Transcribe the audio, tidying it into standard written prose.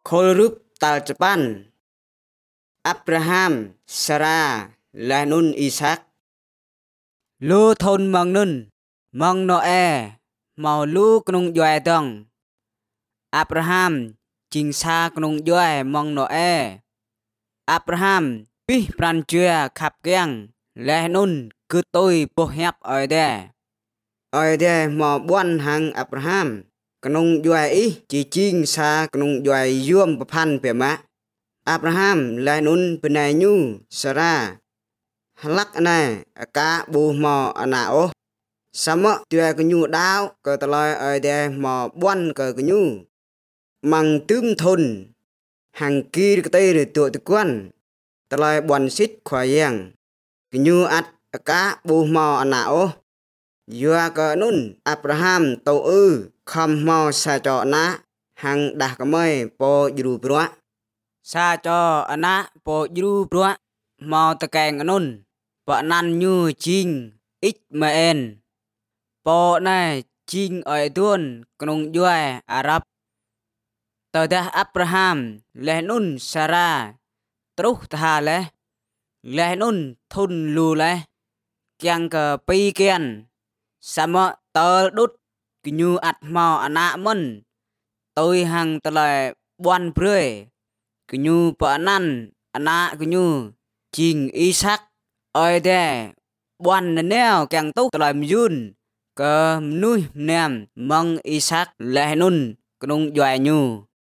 khôi rúp tal Japan Abraham Sarah là nun Isaac lu thôn mong nun mong Noe màu lu knung doài tông Abraham chính xa knung doài mong Noe Abraham pi pran chưa khắp keng là nun cứ tôi bộ hẹp ở đây mà buôn hàng Abraham knung doài ý chỉ chính xa knung doài yuam papan bề má Abraham là nun penai nyu Sarah halak này cả bu mò anao sama tua cái nhu đau cái tờ lời ở đây mò buôn cái nhu mang tươm thôn hàng kia cái tây rồi tụi tụi quan tờ lời buôn xít khoai yang cái nhu ắt cả bu mò anao vừa cái nun Abraham tàu không mò sa trọ ná hàng đã cái mây po duru bro sa cho ana po duru bro mò tờ kèn nun vợ nan như chinh ít mà en po này chinh ở tuôn knung doài Ả Rập tờ đã Abraham lẽ nun Sarah trúc tha lẽ nun thun lù lẽ kiang cờ pi kian sama tờ đút như ắt mò ana mân tôi hàng tờ lại buôn prơi như vợ nan ana như chinh Isaac ở đây buôn nèo càng tốt làm yun cơ nuôi nem mong Isaac lẽ nun knung doài nhu